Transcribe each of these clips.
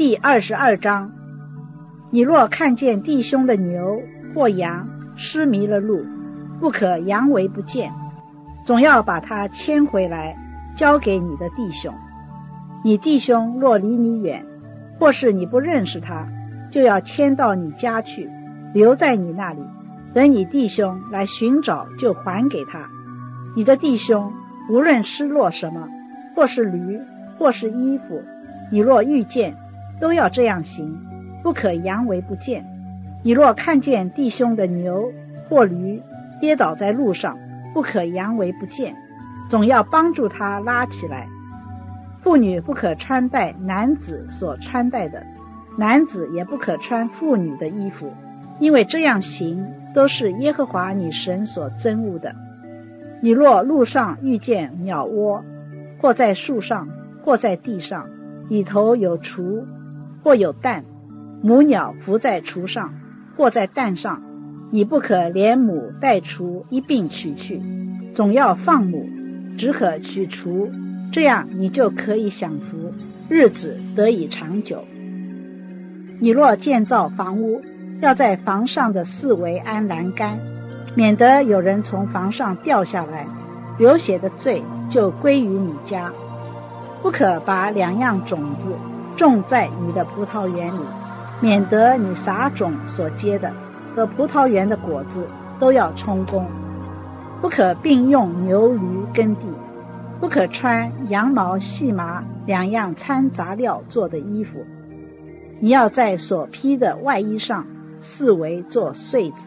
第22章，你若看见弟兄的牛或羊失迷了路，不可佯为不见，总要把它牵回来，交给你的弟兄。你弟兄若离你远，或是你不认识他，就要牵到你家去，留在你那里，等你弟兄来寻找，就还给他。你的弟兄无论失落什么，或是驴，或是衣服，你若遇见，都要这样行，不可佯为不见。你若看见弟兄的牛或驴跌倒在路上，不可佯为不见，总要帮助他拉起来。妇女不可穿戴男子所穿戴的，男子也不可穿妇女的衣服，因为这样行都是耶和华你神所憎恶的。你若路上遇见鸟窝，或在树上，或在地上，里头有雏，或有蛋，母鸟伏在雏上，或在蛋上，你不可连母带雏一并取去，总要放母，只可取雏，这样你就可以享福，日子得以长久。你若建造房屋，要在房上的四围安栏杆，免得有人从房上掉下来，流血的罪就归于你家。不可把两样种子种在你的葡萄园里，免得你撒种所结的和葡萄园的果子都要充公。不可并用牛驴耕地，不可穿羊毛细麻两样掺杂料做的衣服。你要在所披的外衣上四围做穗子。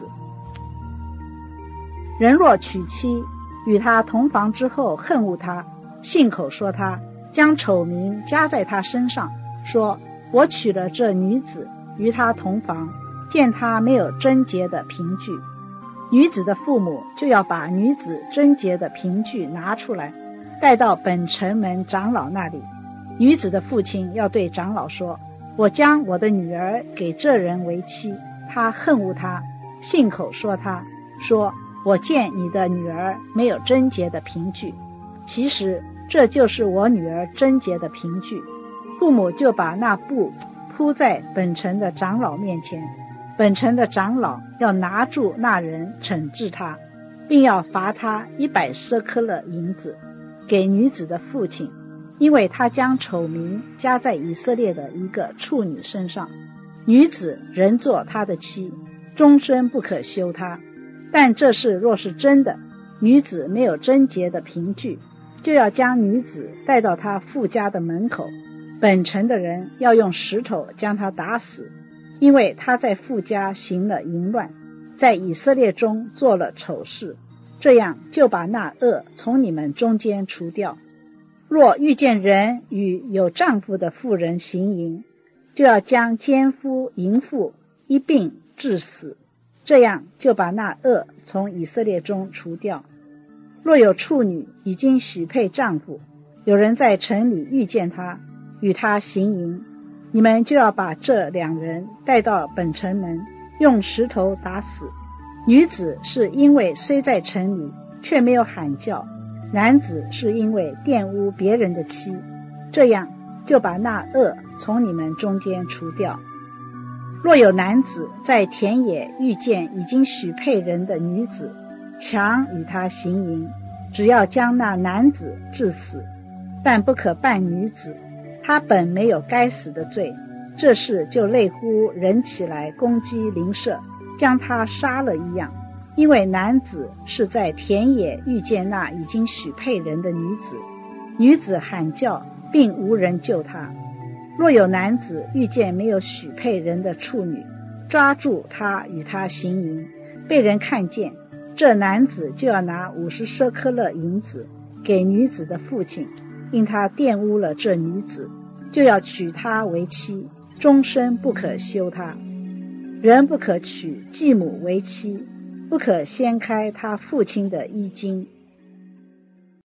人若娶妻，与他同房之后恨恶他，信口说他，将丑名加在他身上，说我娶了这女子，与他同房，见他没有贞洁的凭据，女子的父母就要把女子贞洁的凭据拿出来，带到本城门长老那里。女子的父亲要对长老说，我将我的女儿给这人为妻，他恨恶他，信口说他，说我见你的女儿没有贞洁的凭据，其实这就是我女儿贞洁的凭据。父母就把那布铺在本城的长老面前，本城的长老要拿住那人，惩治他，并要罚他100舍客勒银子，给女子的父亲，因为他将丑名加在以色列的一个处女身上。女子仍做他的妻，终身不可休他。但这事若是真的，女子没有贞洁的凭据，就要将女子带到她父家的门口，本城的人要用石头将她打死，因为她在父家行了淫乱，在以色列中做了丑事，这样就把那恶从你们中间除掉。若遇见人与有丈夫的妇人行淫，就要将奸夫淫妇一并治死，这样就把那恶从以色列中除掉。若有处女已经许配丈夫，有人在城里遇见他，与他行淫，你们就要把这两人带到本城门，用石头打死。女子是因为虽在城里，却没有喊叫，男子是因为玷污别人的妻，这样就把那恶从你们中间除掉。若有男子在田野遇见已经许配人的女子，强与他行淫，只要将那男子治死，但不可办女子，他本没有该死的罪，这事就类乎人起来攻击邻舍，将他杀了一样。因为男子是在田野遇见那已经许配人的女子，女子喊叫，并无人救她。若有男子遇见没有许配人的处女，抓住她与她行淫，被人看见，这男子就要拿50舍客勒银子给女子的父亲，因他玷污了这女子，就要娶她为妻，终身不可休她。人不可娶继母为妻，不可掀开他父亲的衣襟，